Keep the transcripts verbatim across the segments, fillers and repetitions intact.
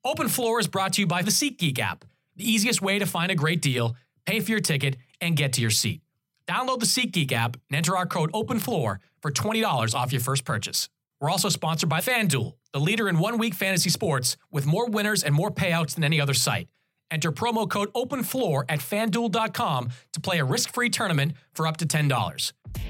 Open Floor is brought to you by the SeatGeek app, the easiest way to find a great deal, pay for your ticket, and get to your seat. Download the SeatGeek app and enter our code OPENFLOOR for twenty dollars off your first purchase. We're also sponsored by FanDuel, the leader in one-week fantasy sports with more winners and more payouts than any other site. Enter promo code OPENFLOOR at FanDuel dot com to play a risk-free tournament for up to ten dollars.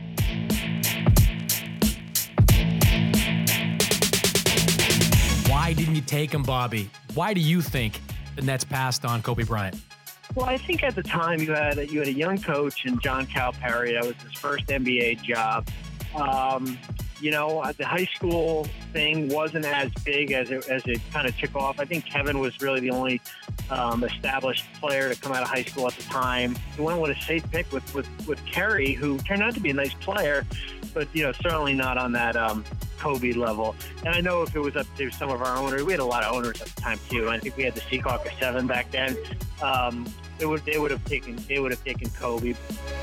Why didn't you take him, Bobby? Why do you think the Nets passed on Kobe Bryant? Well, I think at the time you had a, you had a young coach in John Calipari. That was his first N B A job. Um, you know, the high school thing wasn't as big as it, as it kind of took off. I think Kevin was really the only um, established player to come out of high school at the time. He went with a safe pick with, with, with Kerry, who turned out to be a nice player, but, you know, certainly not on that um, Kobe level. And I know if it was up to some of our owners, we had a lot of owners at the time too. I think we had the Seahawks seven back then. Um, it would they would have taken they would have taken Kobe.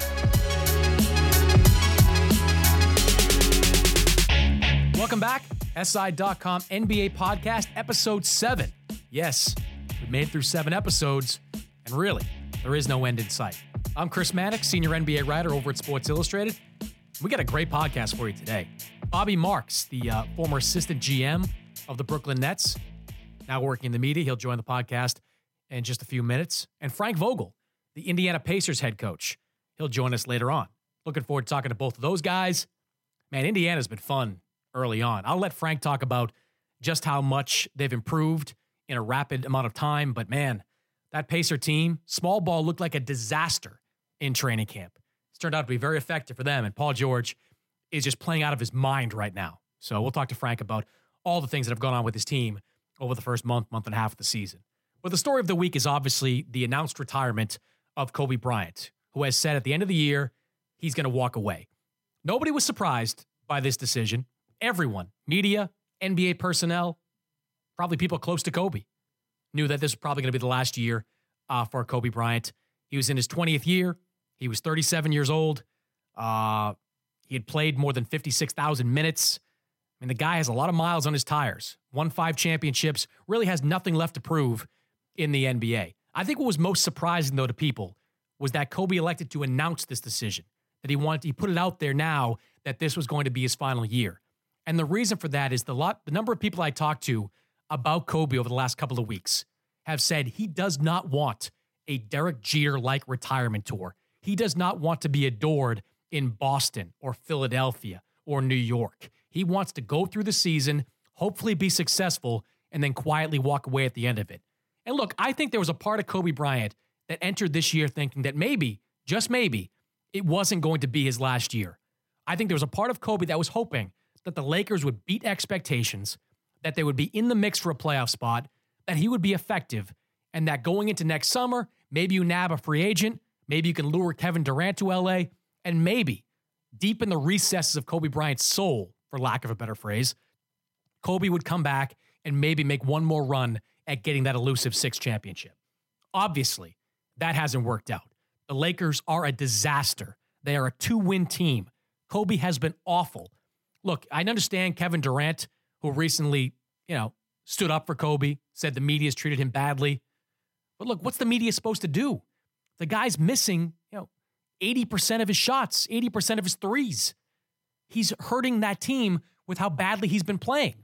Welcome back, S I dot com N B A podcast, episode seven. Yes, we made it through seven episodes, and really, there is no end in sight. I'm Chris Mannix, senior N B A writer over at Sports Illustrated. We got a great podcast for you today. Bobby Marks, the uh, former assistant G M of the Brooklyn Nets, now working in the media. He'll join the podcast in just a few minutes. And Frank Vogel, the Indiana Pacers head coach. He'll join us later on. Looking forward to talking to both of those guys. Man, Indiana's been fun early on. I'll let Frank talk about just how much they've improved in a rapid amount of time. But man, that Pacer team, small ball looked like a disaster in training camp. It's turned out to be very effective for them. And Paul George is just playing out of his mind right now. So we'll talk to Frank about all the things that have gone on with his team over the first month, month and a half of the season. But the story of the week is obviously the announced retirement of Kobe Bryant, who has said at the end of the year, he's going to walk away. Nobody was surprised by this decision. Everyone, media, N B A personnel, probably people close to Kobe, knew that this was probably going to be the last year uh, for Kobe Bryant. He was in his twentieth year. He was thirty-seven years old. Uh, he had played more than fifty-six thousand minutes. I mean, the guy has a lot of miles on his tires, won five championships, really has nothing left to prove in the N B A. I think what was most surprising, though, to people was that Kobe elected to announce this decision, that he wanted, he put it out there now that this was going to be his final year. And the reason for that is the lot, the number of people I talked to about Kobe over the last couple of weeks have said he does not want a Derek Jeter-like retirement tour. He does not want to be adored in Boston or Philadelphia or New York. He wants to go through the season, hopefully be successful, and then quietly walk away at the end of it. And look, I think there was a part of Kobe Bryant that entered this year thinking that maybe, just maybe, it wasn't going to be his last year. I think there was a part of Kobe that was hoping that the Lakers would beat expectations, that they would be in the mix for a playoff spot, that he would be effective, and that going into next summer, maybe you nab a free agent, maybe you can lure Kevin Durant to L A, and maybe, deep in the recesses of Kobe Bryant's soul, for lack of a better phrase, Kobe would come back and maybe make one more run at getting that elusive sixth championship. Obviously, that hasn't worked out. The Lakers are a disaster. They are a two-win team. Kobe has been awful. Look, I understand Kevin Durant, who recently, you know, stood up for Kobe, said the media's treated him badly. But look, what's the media supposed to do? The guy's missing, you know, eighty percent of his shots, eighty percent of his threes. He's hurting that team with how badly he's been playing.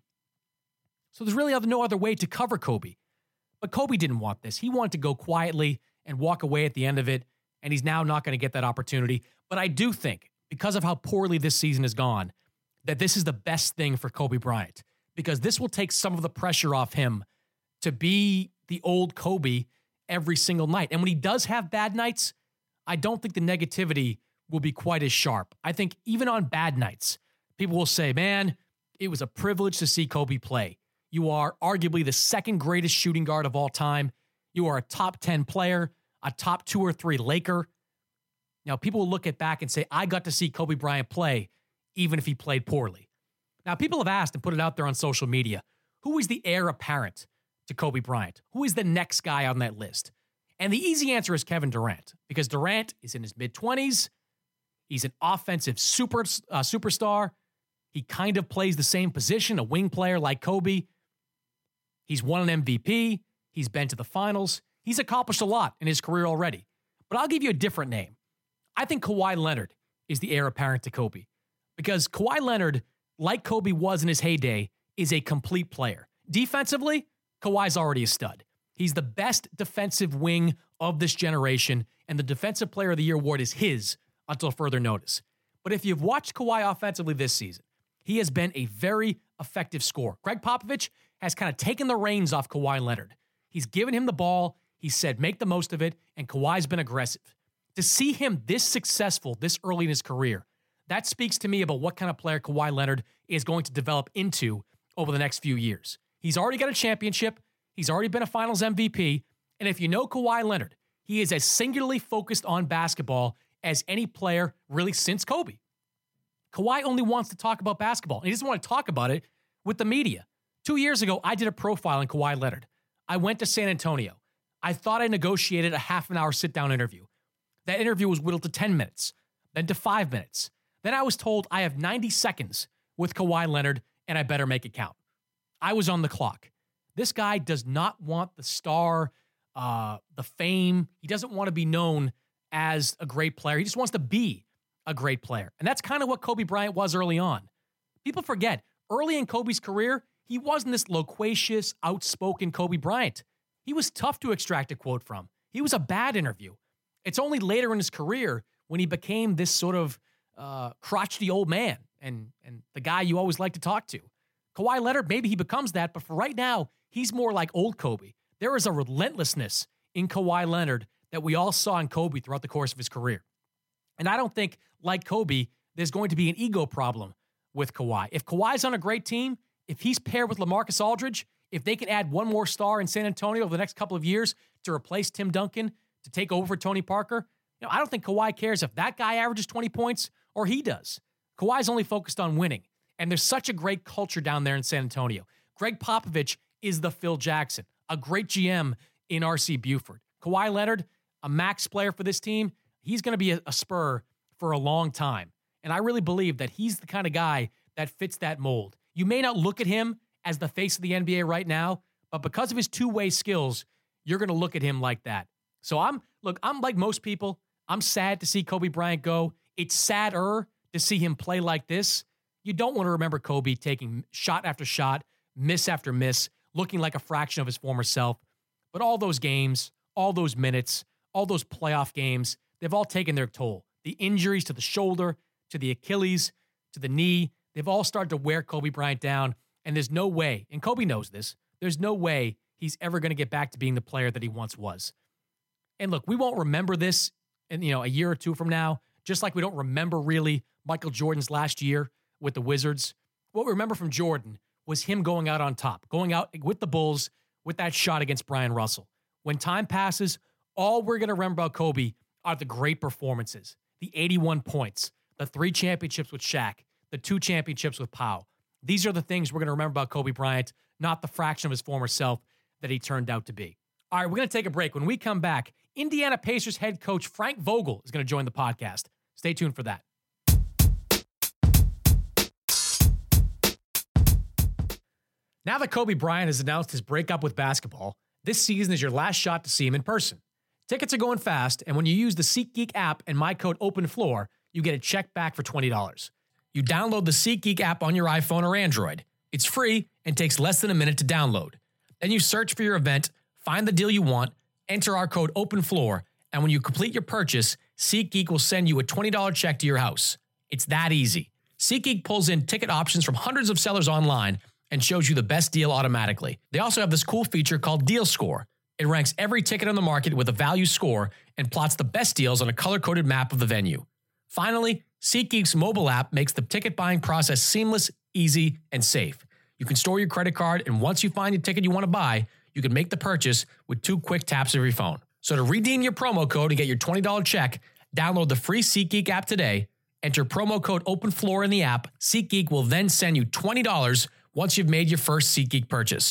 So there's really no other way to cover Kobe. But Kobe didn't want this. He wanted to go quietly and walk away at the end of it, and he's now not going to get that opportunity. But I do think, because of how poorly this season has gone, that this is the best thing for Kobe Bryant, because this will take some of the pressure off him to be the old Kobe every single night. And when he does have bad nights, I don't think the negativity will be quite as sharp. I think even on bad nights, people will say, man, it was a privilege to see Kobe play. You are arguably the second greatest shooting guard of all time. You are a top ten player, a top two or three Laker. Now, people will look at back and say, I got to see Kobe Bryant play, even if he played poorly. Now, people have asked and put it out there on social media, who is the heir apparent to Kobe Bryant? Who is the next guy on that list? And the easy answer is Kevin Durant, because Durant is in his mid-twenties. He's an offensive super uh, superstar. He kind of plays the same position, a wing player like Kobe. He's won an M V P. He's been to the finals. He's accomplished a lot in his career already. But I'll give you a different name. I think Kawhi Leonard is the heir apparent to Kobe. Because Kawhi Leonard, like Kobe was in his heyday, is a complete player. Defensively, Kawhi's already a stud. He's the best defensive wing of this generation, and the Defensive Player of the Year award is his until further notice. But if you've watched Kawhi offensively this season, he has been a very effective scorer. Greg Popovich has kind of taken the reins off Kawhi Leonard. He's given him the ball. He said, make the most of it, and Kawhi's been aggressive. To see him this successful this early in his career, that speaks to me about what kind of player Kawhi Leonard is going to develop into over the next few years. He's already got a championship. He's already been a finals M V P. And if you know Kawhi Leonard, he is as singularly focused on basketball as any player really since Kobe. Kawhi only wants to talk about basketball, and he doesn't want to talk about it with the media. Two years ago, I did a profile on Kawhi Leonard. I went to San Antonio. I thought I negotiated a half an hour sit-down interview. That interview was whittled to ten minutes, then to five minutes. Then I was told I have ninety seconds with Kawhi Leonard, and I better make it count. I was on the clock. This guy does not want the star, uh, the fame. He doesn't want to be known as a great player. He just wants to be a great player. And that's kind of what Kobe Bryant was early on. People forget, early in Kobe's career, he wasn't this loquacious, outspoken Kobe Bryant. He was tough to extract a quote from. He was a bad interview. It's only later in his career when he became this sort of uh, crotchety old man and, and the guy you always like to talk to. Kawhi Leonard, maybe he becomes that, but for right now, he's more like old Kobe. There is a relentlessness in Kawhi Leonard that we all saw in Kobe throughout the course of his career. And I don't think, like Kobe, there's going to be an ego problem with Kawhi. If Kawhi's on a great team, if he's paired with LaMarcus Aldridge, if they can add one more star in San Antonio over the next couple of years to replace Tim Duncan, to take over for Tony Parker, you know, I don't think Kawhi cares if that guy averages twenty points or he does. Kawhi's only focused on winning. And there's such a great culture down there in San Antonio. Greg Popovich is the Phil Jackson, a great G M in R C Buford. Kawhi Leonard, a max player for this team, he's going to be a, a Spur for a long time. And I really believe that he's the kind of guy that fits that mold. You may not look at him as the face of the N B A right now, but because of his two-way skills, you're going to look at him like that. So I'm, look, I'm like most people. I'm sad to see Kobe Bryant go. It's sadder to see him play like this. You don't want to remember Kobe taking shot after shot, miss after miss, looking like a fraction of his former self. But all those games, all those minutes, all those playoff games, they've all taken their toll. The injuries to the shoulder, to the Achilles, to the knee, they've all started to wear Kobe Bryant down. And there's no way, and Kobe knows this, there's no way he's ever going to get back to being the player that he once was. And look, we won't remember this in, you know, a year or two from now, just like we don't remember really Michael Jordan's last year with the Wizards. What we remember from Jordan was him going out on top, going out with the Bulls with that shot against Brian Russell. When time passes, all we're going to remember about Kobe are the great performances, the eighty-one points, the three championships with Shaq, the two championships with Pau. These are the things we're going to remember about Kobe Bryant, not the fraction of his former self that he turned out to be. All right, we're going to take a break. When we come back, Indiana Pacers head coach Frank Vogel is going to join the podcast. Stay tuned for that. Now that Kobe Bryant has announced his breakup with basketball, this season is your last shot to see him in person. Tickets are going fast, and when you use the SeatGeek app and my code OPENFLOOR, you get a check back for twenty dollars. You download the SeatGeek app on your iPhone or Android. It's free and takes less than a minute to download. Then you search for your event, find the deal you want, enter our code OPENFLOOR, and when you complete your purchase, SeatGeek will send you a twenty dollars check to your house. It's that easy. SeatGeek pulls in ticket options from hundreds of sellers online and shows you the best deal automatically. They also have this cool feature called Deal Score. It ranks every ticket on the market with a value score and plots the best deals on a color-coded map of the venue. Finally, SeatGeek's mobile app makes the ticket buying process seamless, easy, and safe. You can store your credit card, and once you find the ticket you want to buy, you can make the purchase with two quick taps of your phone. So to redeem your promo code and get your twenty dollars check, download the free SeatGeek app today, enter promo code OPENFLOOR in the app. SeatGeek will then send you twenty dollars once you've made your first SeatGeek purchase.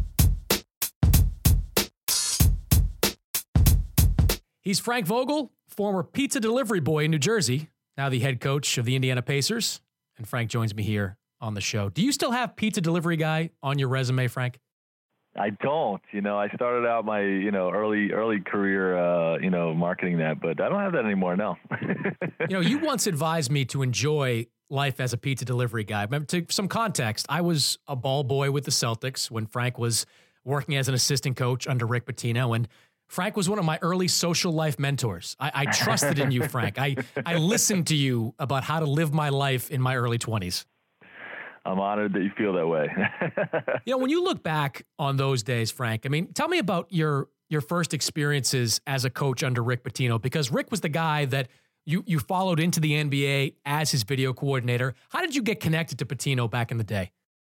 He's Frank Vogel, former pizza delivery boy in New Jersey, now the head coach of the Indiana Pacers. And Frank joins me here on the show. Do you still have pizza delivery guy on your resume, Frank? I don't. You know, I started out my, you know, early early career, uh, you know, marketing that, but I don't have that anymore, no. You know, you once advised me to enjoy life as a pizza delivery guy. But to some context, I was a ball boy with the Celtics when Frank was working as an assistant coach under Rick Pitino, and Frank was one of my early social life mentors. I, I trusted in you, Frank. I, I listened to you about how to live my life in my early twenties. I'm honored that you feel that way. You know, when you look back on those days, Frank, I mean, tell me about your your first experiences as a coach under Rick Pitino, because Rick was the guy that you you followed into the N B A as his video coordinator. How did you get connected to Pitino back in the day?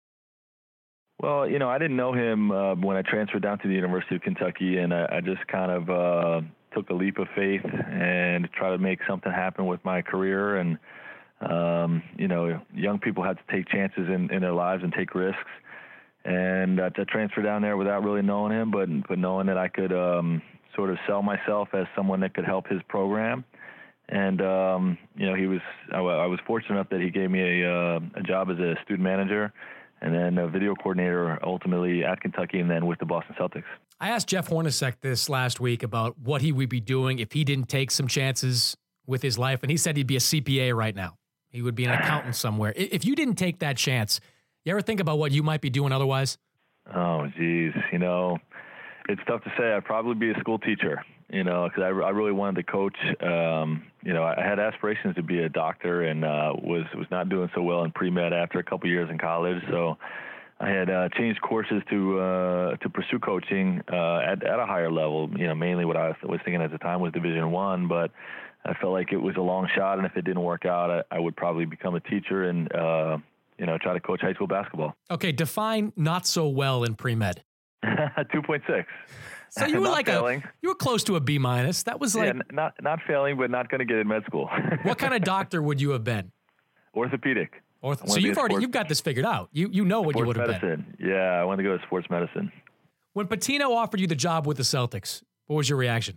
Well, you know, I didn't know him uh, when I transferred down to the University of Kentucky, and I, I just kind of uh, took a leap of faith and tried to make something happen with my career. And, um, you know, young people have to take chances in, in their lives and take risks. And uh, to transfer down there without really knowing him, but but knowing that I could um, sort of sell myself as someone that could help his program. And, um, you know, he was I, I was fortunate enough that he gave me a, uh, a job as a student manager, and then a video coordinator ultimately at Kentucky, and then with the Boston Celtics. I asked Jeff Hornacek this last week about what he would be doing if he didn't take some chances with his life, and he said he'd be a C P A right now. He would be an accountant somewhere. If you didn't take that chance, you ever think about what you might be doing otherwise? Oh, geez. You know, it's tough to say. I'd probably be a school teacher, you know, because I, I really wanted to coach. Um, you know, I had aspirations to be a doctor, and uh, was was not doing so well in pre-med after a couple years in college. So I had uh, changed courses to uh, to pursue coaching uh, at at a higher level. You know, mainly what I was thinking at the time was Division One, but I felt like it was a long shot, and if it didn't work out, I, I would probably become a teacher and uh, you know, try to coach high school basketball. Okay, define not so well in pre-med. two point six. So you were like failing. a, you were close to a B minus. That was like yeah, not not failing, but not going to get in med school. What kind of doctor would you have been? Orthopedic. Orth- so you've already sports, you've got this figured out. You you know what you would have medicine. been. Yeah, I wanted to go to sports medicine. When Pitino offered you the job with the Celtics, what was your reaction?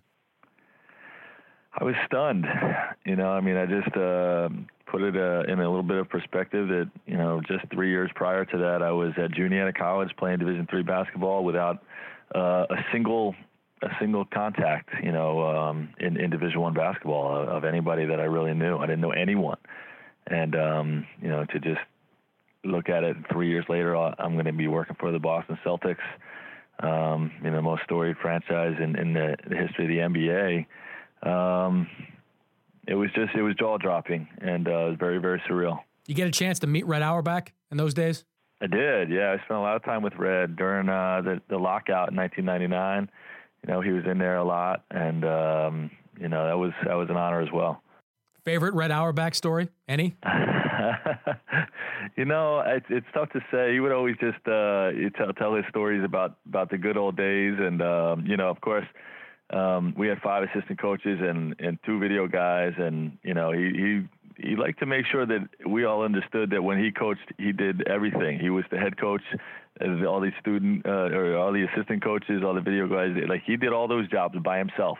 I was stunned. You know, I mean, I just uh, put it uh, in a little bit of perspective that, you know, just three years prior to that, I was at Juniata College playing Division three basketball without uh, a single a single contact, you know, um, in, in Division One basketball of, of anybody that I really knew. I didn't know anyone. And, um, you know, to just look at it three years later, I'm going to be working for the Boston Celtics, um, you know, the most storied franchise in, in the, the history of the N B A. Um, it was just, it was jaw dropping, and uh, it was very, very surreal. You get a chance to meet Red Auerbach in those days? I did. Yeah. I spent a lot of time with Red during, uh, the, the lockout in nineteen ninety-nine. You know, he was in there a lot, and, um, you know, that was, that was an honor as well. Favorite Red Auerbach story? Any? You know, it's, it's tough to say. He would always just, uh, tell, tell his stories about, about the good old days. And, um, you know, of course, Um, we had five assistant coaches and, and two video guys, and you know he, he he liked to make sure that we all understood that when he coached, he did everything. He was the head coach, all these student uh, or all the assistant coaches, all the video guys. Like he did all those jobs by himself.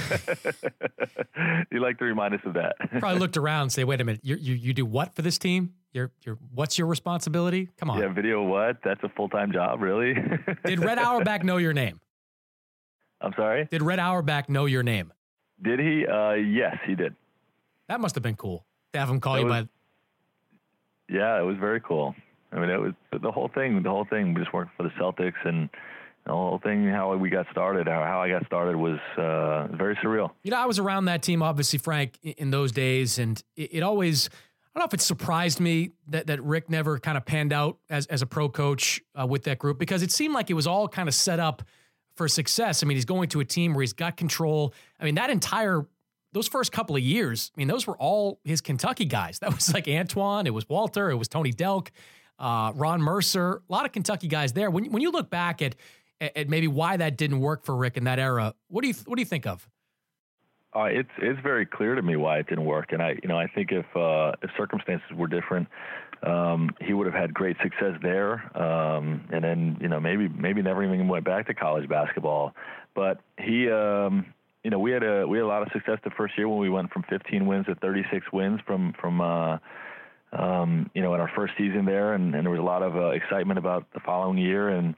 He liked to remind us of that. Probably looked around and say, "Wait a minute, you you you do what for this team? You're you're what's your responsibility? Come on." Yeah, video what? That's a full time job, really. Did Red Auerbach know your name? I'm sorry? Did Red Auerbach know your name? Did he? Uh, yes, he did. That must have been cool to have him call that you was, by. Yeah, it was very cool. I mean, it was the whole thing. The whole thing. We just worked for the Celtics, and the whole thing. How we got started, how, how I got started, was uh, very surreal. You know, I was around that team, obviously, Frank, in those days, and it, it always. I don't know if it surprised me that, that Rick never kind of panned out as as a pro coach uh, with that group, because it seemed like it was all kind of set up for success. I mean, he's going to a team where he's got control. I mean, that entire, those first couple of years, I mean, those were all his Kentucky guys. That was like Antoine, it was Walter, it was Tony Delk, uh, Ron Mercer, a lot of Kentucky guys there. When when you look back at at maybe why that didn't work for Rick in that era, what do you what do you think of? Uh, it's it's very clear to me why it didn't work, and I you know I think if uh, if circumstances were different, um, he would have had great success there, um, and then you know maybe maybe never even went back to college basketball. But he, um, you know, we had a we had a lot of success the first year when we went from fifteen wins to thirty-six wins from from uh, um, you know in our first season there, and, and there was a lot of uh, excitement about the following year, and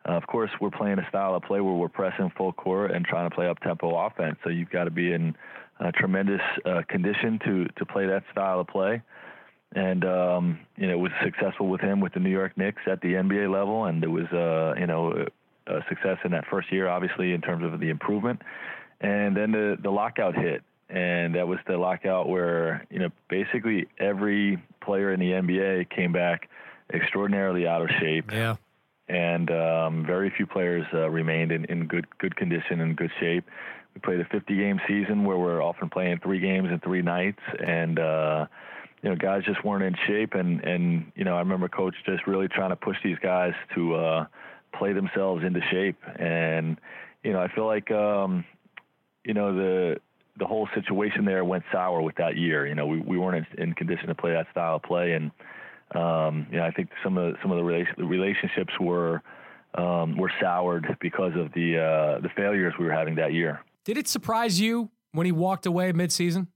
Uh, of course, we're playing a style of play where we're pressing full court and trying to play up-tempo offense. So you've got to be in uh, tremendous uh, condition to to play that style of play. And, um, you know, it was successful with him with the New York Knicks at the N B A level. And it was, uh, you know, a success in that first year, obviously, in terms of the improvement. And then the, the lockout hit. And that was the lockout where, you know, basically every player in the N B A came back extraordinarily out of shape. Yeah. And um, very few players uh, remained in, in good good condition and good shape. We played a fifty-game season where we're often playing three games in three nights. And, uh, you know, guys just weren't in shape. And, and, you know, I remember Coach just really trying to push these guys to uh, play themselves into shape. And, you know, I feel like, um, you know, the the whole situation there went sour with that year. You know, we, we weren't in, in condition to play that style of play. And, um, you know, I think some of the, some of the, rela- the relationships were um, were soured because of the uh, the failures we were having that year. Did it surprise you when he walked away midseason?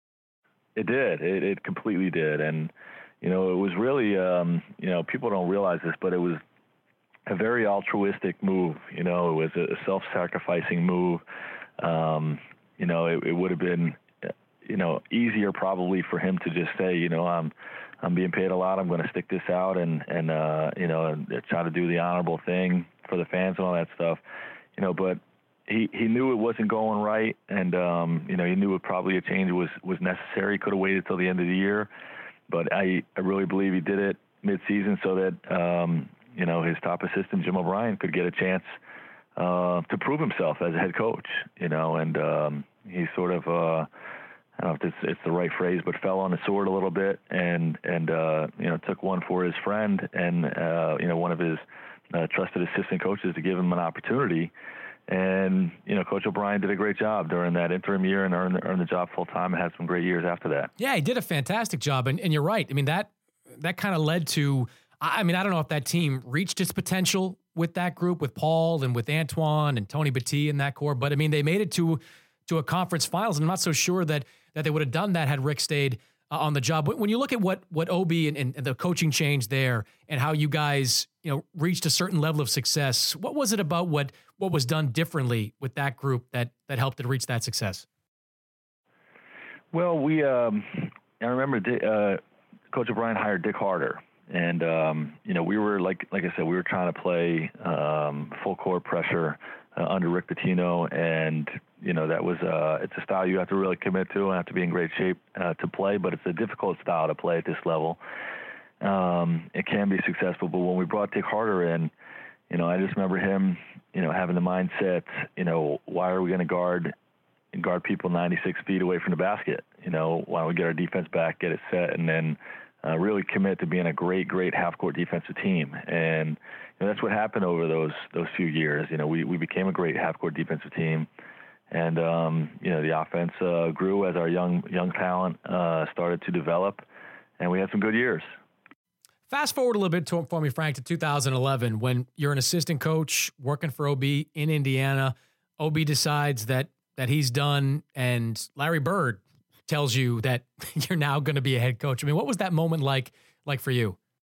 It did. It, it completely did. And, you know, it was really, um, you know, people don't realize this, but it was a very altruistic move. You know, it was a self-sacrificing move. Um, you know, it, it would have been, you know, easier probably for him to just say, you know, I'm, I'm being paid a lot. I'm going to stick this out and, and, uh, you know, and try to do the honorable thing for the fans and all that stuff, you know, but he, he knew it wasn't going right. And, um, you know, he knew it probably a change was, was necessary. Could have waited till the end of the year, but I, I really believe he did it mid-season so that, um, you know, his top assistant, Jim O'Brien, could get a chance uh, to prove himself as a head coach, you know, and um, he sort of, uh, I don't know if it's, it's the right phrase, but fell on the sword a little bit and, and uh, you know, took one for his friend and, uh, you know, one of his uh, trusted assistant coaches to give him an opportunity. And, you know, Coach O'Brien did a great job during that interim year and earned, earned the job full time and had some great years after that. Yeah, he did a fantastic job. And, and you're right. I mean, that that kind of led to, I mean, I don't know if that team reached its potential with that group, with Paul and with Antoine and Tony Battie in that core. But, I mean, they made it to to a conference finals. And I'm not so sure that that they would have done that had Rick stayed uh, on the job. But when you look at what what Obi and, and, and the coaching change there and how you guys, you know, reached a certain level of success, what was it about what what was done differently with that group that that helped it reach that success? Well, we um, I remember uh, Coach O'Brien hired Dick Harder, and um, you know we were like like I said we were trying to play um, full court pressure uh, under Rick Pitino, and you know that was uh, it's a style you have to really commit to and have to be in great shape uh, to play, but it's a difficult style to play at this level. Um, it can be successful, but when we brought Dick Harder in, you know I just remember him, you know having the mindset, you know why are we going to guard and guard people ninety-six feet away from the basket? You know, why don't we get our defense back, get it set, and then uh, really commit to being a great, great half-court defensive team. And you know, that's what happened over those those few years. You know, we, we became a great half-court defensive team, and um, you know, the offense uh, grew as our young young talent uh, started to develop, and we had some good years. Fast forward a little bit to, for me, Frank, to two thousand eleven, when you're an assistant coach working for O B in Indiana. O B decides that that he's done, and Larry Bird tells you that you're now going to be a head coach. I mean, what was that moment like, like for you?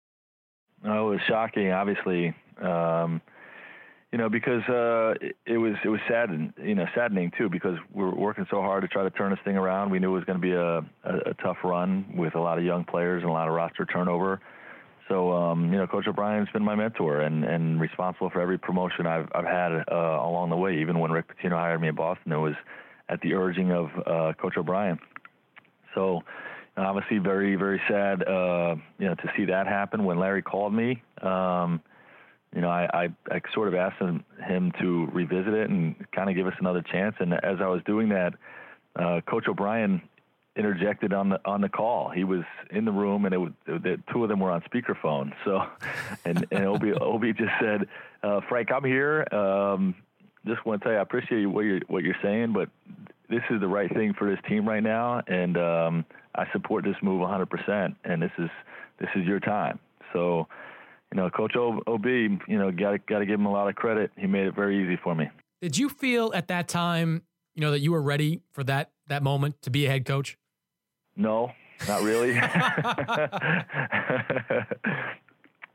Oh, it was shocking, obviously, um, you know, because uh, it, it was it was sad, you know, saddening too, because we were working so hard to try to turn this thing around. We knew it was going to be a, a, a tough run with a lot of young players and a lot of roster turnover. So, um, you know, Coach O'Brien's been my mentor and, and responsible for every promotion I've I've had uh, along the way. Even when Rick Pitino hired me in Boston, it was at the urging of uh, Coach O'Brien. So, obviously, very very sad, uh, you know, to see that happen. When Larry called me, um, you know, I, I, I sort of asked him, him to revisit it and kind of give us another chance. And as I was doing that, uh, Coach O'Brien interjected on the on the call. He was in the room, and it was, the two of them were on speakerphone. So, and and Obi Obi just said, uh, "Frank, I'm here. Um, just want to tell you, I appreciate what you're what you're saying, but this is the right thing for this team right now, and um, I support this move one hundred percent. And this is this is your time." So, you know, Coach O B, you know, got got to give him a lot of credit. He made it very easy for me. Did you feel at that time, you know, that you were ready for that that moment to be a head coach?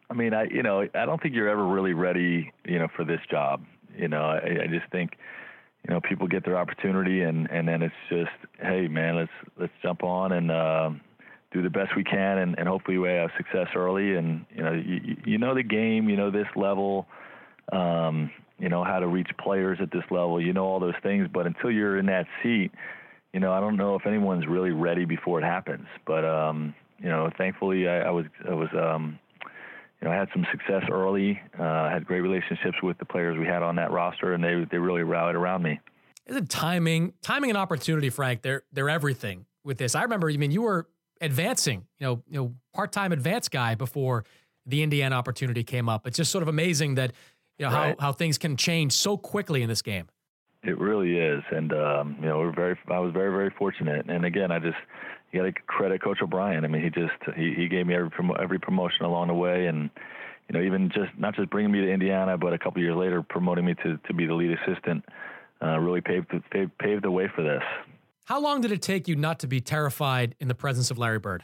I mean, I you know, I don't think you're ever really ready, you know, for this job. You know, I, I just think, you know, people get their opportunity, and, and then it's just, hey, man, let's let's jump on and uh, do the best we can, and, and hopefully we have success early. And you know, you, you know the game, you know this level, um, you know how to reach players at this level, you know all those things. But until you're in that seat, you know, I don't know if anyone's really ready before it happens. But um, you know, thankfully, I, I was I was. Um, You know, I had some success early. Uh, had great relationships with the players we had on that roster, and they they really rallied around me. Isn't timing, timing and opportunity, Frank? They're they're everything with this. I remember, I mean, you were advancing, you know, you know, part-time advanced guy before the Indiana opportunity came up. It's just sort of amazing that, you know, right. how how things can change so quickly in this game. It really is, and um, you know, we're very. I was very very fortunate, and again, I just. You got to credit Coach O'Brien. I mean, he just he, he gave me every promo, every promotion along the way, and you know, even just not just bringing me to Indiana, but a couple of years later, promoting me to, to be the lead assistant, uh, really paved the, paved, paved the way for this. How long did it take you not to be terrified in the presence of Larry Bird?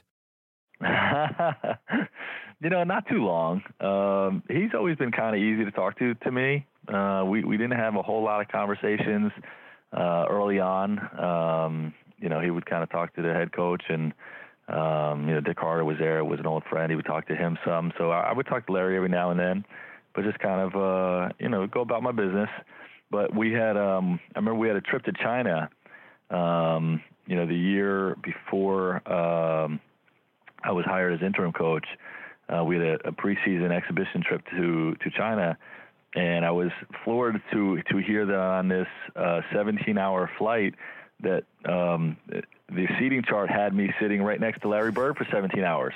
You know, not too long. Um, he's always been kind of easy to talk to to me. Uh, we we didn't have a whole lot of conversations uh, early on. Um, You know, he would kind of talk to the head coach, and, um, you know, Dick Carter was there, was an old friend. He would talk to him some. So I, I would talk to Larry every now and then, but just kind of, uh, you know, go about my business. But we had, um, I remember we had a trip to China, um, you know, the year before um, I was hired as interim coach. Uh, we had a, a preseason exhibition trip to, to China, and I was floored to, to hear that on this uh, seventeen-hour flight, that um, the seating chart had me sitting right next to Larry Bird for seventeen hours.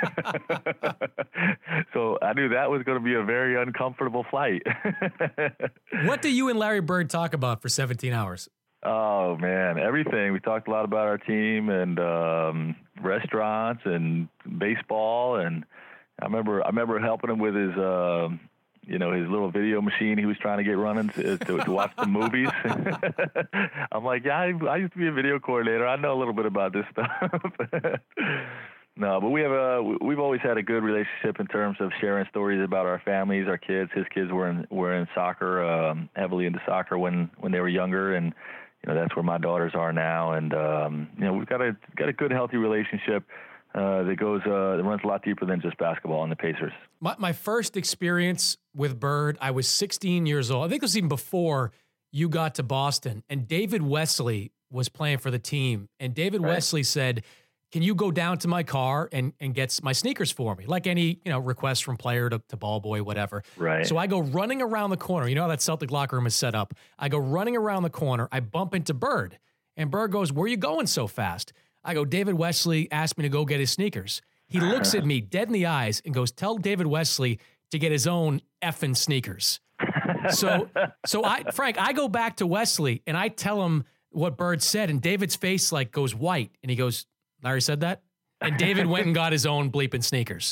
So I knew that was going to be a very uncomfortable flight. What do you and Larry Bird talk about for seventeen hours? Oh, man, everything. We talked a lot about our team and um, restaurants and baseball. And I remember I remember helping him with his uh, – you know, his little video machine he was trying to get running to, to, to watch the movies. I'm like, yeah, I, I used to be a video coordinator. I know a little bit about this stuff. No, but we have a, we've always had a good relationship in terms of sharing stories about our families, our kids. His kids were in, were in soccer, um, heavily into soccer when, when they were younger. And, you know, that's where my daughters are now. And, um, you know, we've got a, got a good, healthy relationship. Uh, that goes, uh, that runs a lot deeper than just basketball and the Pacers. My, my first experience with Bird, I was sixteen years old. I think it was even before you got to Boston, and David Wesley was playing for the team. And David right. Wesley said, can you go down to my car and, and get my sneakers for me? Like any, you know, request from player to, to ball boy, whatever. Right. So I go running around the corner. You know how that Celtic locker room is set up. I go running around the corner. I bump into Bird, and Bird goes, where are you going so fast? I go, David Wesley asked me to go get his sneakers. He looks at me dead in the eyes and goes, tell David Wesley to get his own effing sneakers. So, so I, Frank, I go back to Wesley and I tell him what Bird said, and David's face like goes white, and he goes, Larry said that? And David went and got his own bleeping sneakers.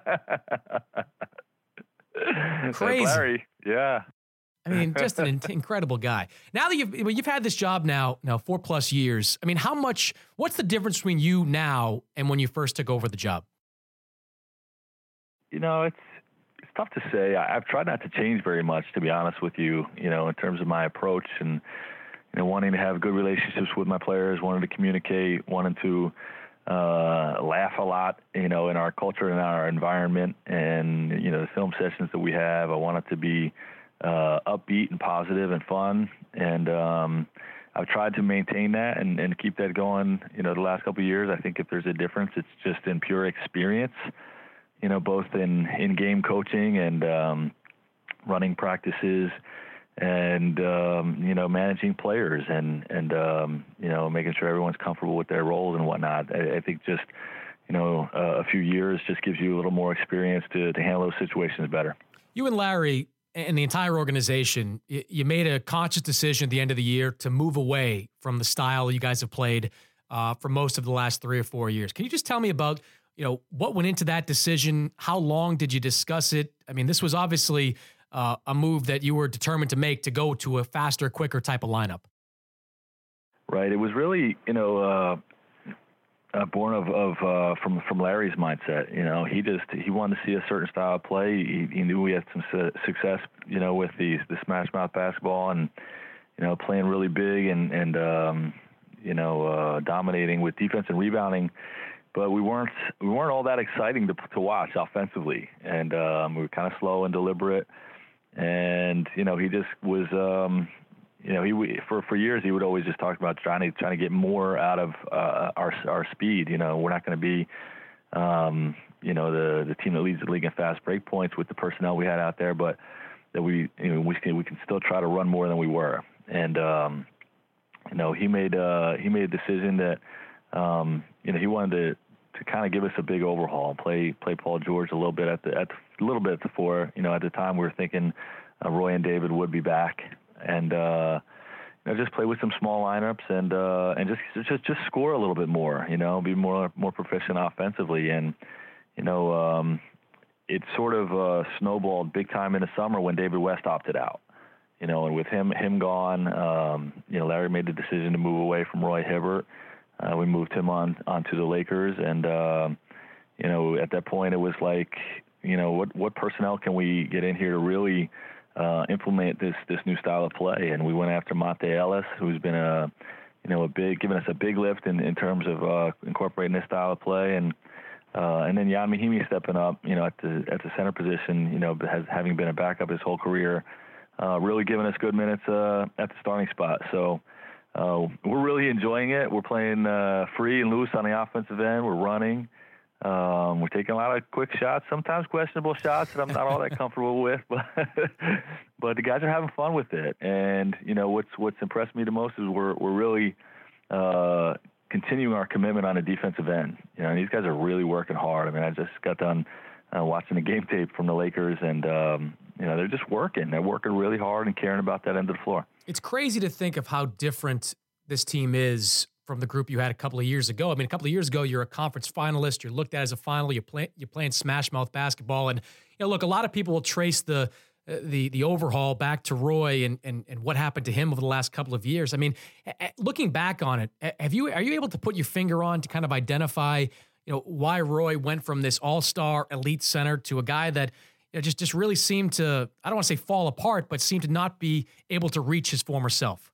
Crazy. That's Larry, yeah. I mean, just an incredible guy. Now that you've you've had this job now, now four plus years, I mean, how much, what's the difference between you now and when you first took over the job? You know, it's it's tough to say. I, I've tried not to change very much, to be honest with you, you know, in terms of my approach and, you know, wanting to have good relationships with my players, wanting to communicate, wanting to uh, laugh a lot, you know, in our culture and our environment. And, you know, the film sessions that we have, I want it to be uh, upbeat and positive and fun. And um, I've tried to maintain that and, and keep that going, you know, the last couple of years. I think if there's a difference, it's just in pure experience, you know, both in in-game coaching and um, running practices and, um, you know, managing players and, and um, you know, making sure everyone's comfortable with their roles and whatnot. I, I think just, you know, uh, a few years just gives you a little more experience to, to handle those situations better. You and Larry and the entire organization, you made a conscious decision at the end of the year to move away from the style you guys have played uh, for most of the last three or four years. Can you just tell me about, you know, what went into that decision? How long did you discuss it? I mean, this was obviously uh, a move that you were determined to make to go to a faster, quicker type of lineup. Right. It was really, you know, uh, uh, born of, of uh, from from Larry's mindset. You know, he just he wanted to see a certain style of play. He, he knew we had some su- success, you know, with the the smash mouth basketball and you know playing really big and and um, you know uh, dominating with defense and rebounding. But we weren't we weren't all that exciting to to watch offensively, and um, we were kind of slow and deliberate. And you know, he just was. Um, You know, he for for years he would always just talk about trying to trying to get more out of uh, our our speed. You know, we're not going to be, um, you know, the the team that leads the league in fast break points with the personnel we had out there, but that we you know we can we can still try to run more than we were. And um, you know, he made uh, he made a decision that um, you know he wanted to to kind of give us a big overhaul, play play Paul George a little bit at the at the, a little bit at the four. You know, at the time we were thinking uh, Roy and David would be back. And uh, you know, just play with some small lineups and uh, and just just just score a little bit more. You know, be more more proficient offensively. And you know, um, it sort of uh, snowballed big time in the summer when David West opted out. You know, and with him him gone, um, you know, Larry made the decision to move away from Roy Hibbert. Uh, we moved him on onto the Lakers, and uh, you know, at that point it was like, you know, what what personnel can we get in here to really Uh, implement this this new style of play? And we went after Monte Ellis, who's been a you know a big giving us a big lift in, in terms of uh, incorporating this style of play, and uh, and then Jan Mahimi stepping up, you know, at the at the center position, you know, has having been a backup his whole career, uh, really giving us good minutes uh, at the starting spot. So uh, we're really enjoying it. We're playing uh, free and loose on the offensive end. We're running. Um, we're taking a lot of quick shots, sometimes questionable shots that I'm not all that comfortable with, but but the guys are having fun with it. And you know what's what's impressed me the most is we're we're really uh, continuing our commitment on the defensive end. You know, and these guys are really working hard. I mean, I just got done uh, watching the game tape from the Lakers, and um, you know they're just working. They're working really hard and caring about that end of the floor. It's crazy to think of how different this team is from the group you had a couple of years ago. I mean, a couple of years ago, you're a conference finalist. You're looked at as a final. You're, play, you're playing smash mouth basketball. And, you know, look, a lot of people will trace the uh, the the overhaul back to Roy and, and and what happened to him over the last couple of years. I mean, looking back on it, have you are you able to put your finger on to kind of identify, you know, why Roy went from this all-star elite center to a guy that, you know, just, just really seemed to, I don't want to say fall apart, but seemed to not be able to reach his former self?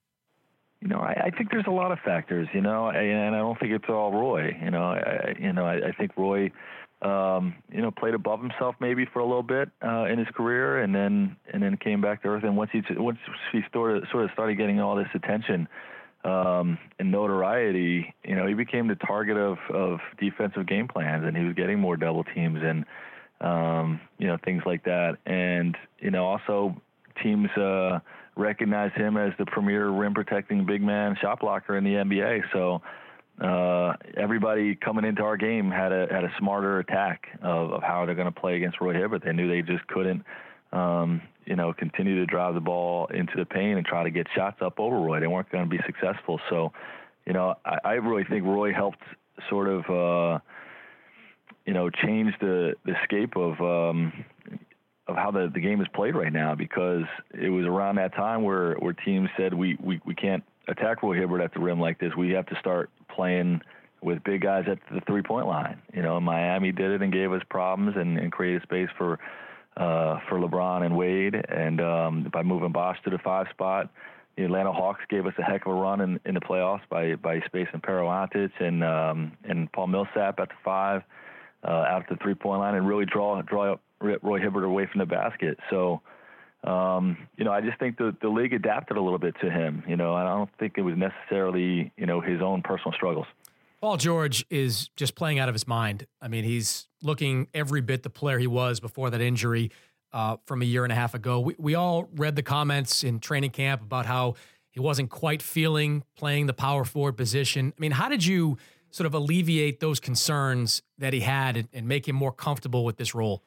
You know, I, I think there's a lot of factors, you know, and I don't think it's all Roy. You know, I, you know, I, I think Roy, um, you know, played above himself maybe for a little bit uh, in his career, and then and then came back to earth. And once he once he sort of sort of started getting all this attention um, and notoriety, you know, he became the target of of defensive game plans, and he was getting more double teams and um, you know things like that. And you know, also teams. Uh, recognize him as the premier rim protecting big man shot blocker in the N B A. So uh, everybody coming into our game had a had a smarter attack of, of how they're going to play against Roy Hibbert. They knew they just couldn't, um, you know, continue to drive the ball into the paint and try to get shots up over Roy. They weren't going to be successful. So, you know, I, I really think Roy helped sort of, uh, you know, change the, the scape of um, of how the, the game is played right now, because it was around that time where, where teams said we, we, we can't attack Roy Hibbert at the rim like this. We have to start playing with big guys at the three-point line. You know, Miami did it and gave us problems and, and created space for uh, for LeBron and Wade. And um, by moving Bosh to the five spot, the Atlanta Hawks gave us a heck of a run in, in the playoffs by by spacing Pero Antic and um, and Paul Millsap at the five, uh, out at the three-point line, and really draw draw Roy Hibbert away from the basket. So, um, you know, I just think the, the league adapted a little bit to him. You know, I don't think it was necessarily, you know, his own personal struggles. Paul George is just playing out of his mind. I mean, he's looking every bit the player he was before that injury uh, from a year and a half ago. We, we all read the comments in training camp about how he wasn't quite feeling playing the power forward position. I mean, how did you sort of alleviate those concerns that he had and, and make him more comfortable with this role?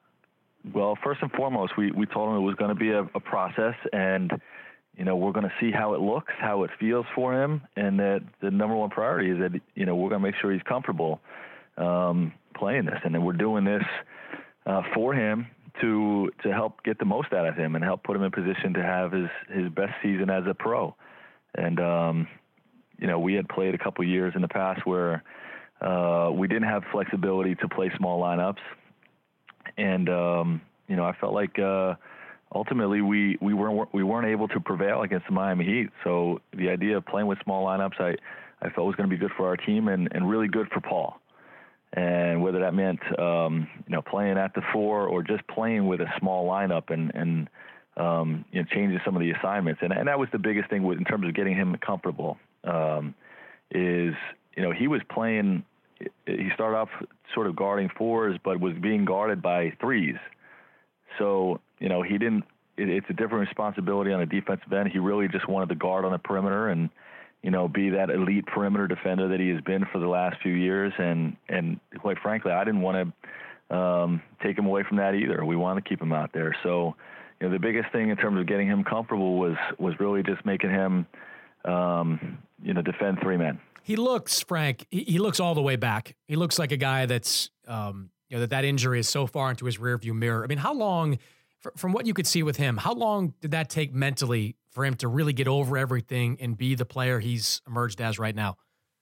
Well, first and foremost, we, we told him it was going to be a, a process, and, you know, we're going to see how it looks, how it feels for him, and that the number one priority is that, you know, we're going to make sure he's comfortable um, playing this, and then we're doing this uh, for him to to help get the most out of him and help put him in position to have his, his best season as a pro. And, um, you know, we had played a couple years in the past where uh, we didn't have flexibility to play small lineups. And, um, you know, I felt like uh, ultimately we, we, weren't, we weren't able to prevail against the Miami Heat. So the idea of playing with small lineups, I, I felt was going to be good for our team and, and really good for Paul. And whether that meant, um, you know, playing at the four or just playing with a small lineup and, and um, you know, changing some of the assignments. And, and that was the biggest thing with, in terms of getting him comfortable, um, is, you know, he was playing, he started off sort of guarding fours, but was being guarded by threes. So, you know, he didn't, it, it's a different responsibility on the defensive end. He really just wanted to guard on the perimeter and, you know, be that elite perimeter defender that he has been for the last few years. And, and quite frankly, I didn't want to um, take him away from that either. We wanted to keep him out there. So, you know, the biggest thing in terms of getting him comfortable was, was really just making him, um, you know, defend three men. He looks, Frank, he, he looks all the way back. He looks like a guy that's, um, you know, that that injury is so far into his rearview mirror. I mean, how long, from what you could see with him, how long did that take mentally for him to really get over everything and be the player he's emerged as right now?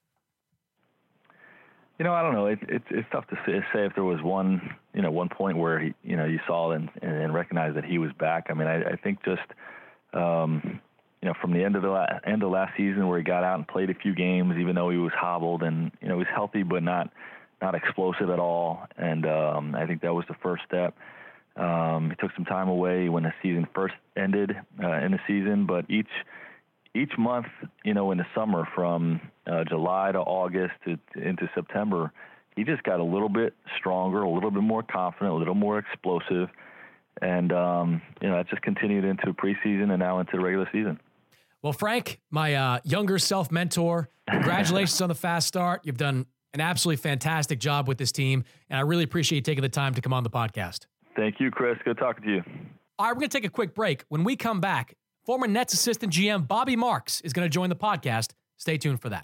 You know, I don't know. It, it, it's tough to say, say if there was one, you know, one point where he, you know, you saw and, and recognized that he was back. I mean, I, I think just, um, you know, from the end of the la- end of last season where he got out and played a few games, even though he was hobbled and, you know, he was healthy but not not explosive at all. And um, I think that was the first step. Um, he took some time away when the season first ended uh, in the season, but each each month, you know, in the summer from uh, July to August to, to into September, he just got a little bit stronger, a little bit more confident, a little more explosive, and um, you know, that just continued into preseason and now into the regular season. Well, Frank, my uh, younger self mentor, congratulations on the fast start. You've done an absolutely fantastic job with this team, and I really appreciate you taking the time to come on the podcast. Thank you, Chris. Good talking to you. All right, we're going to take a quick break. When we come back, former Nets assistant G M Bobby Marks is going to join the podcast. Stay tuned for that.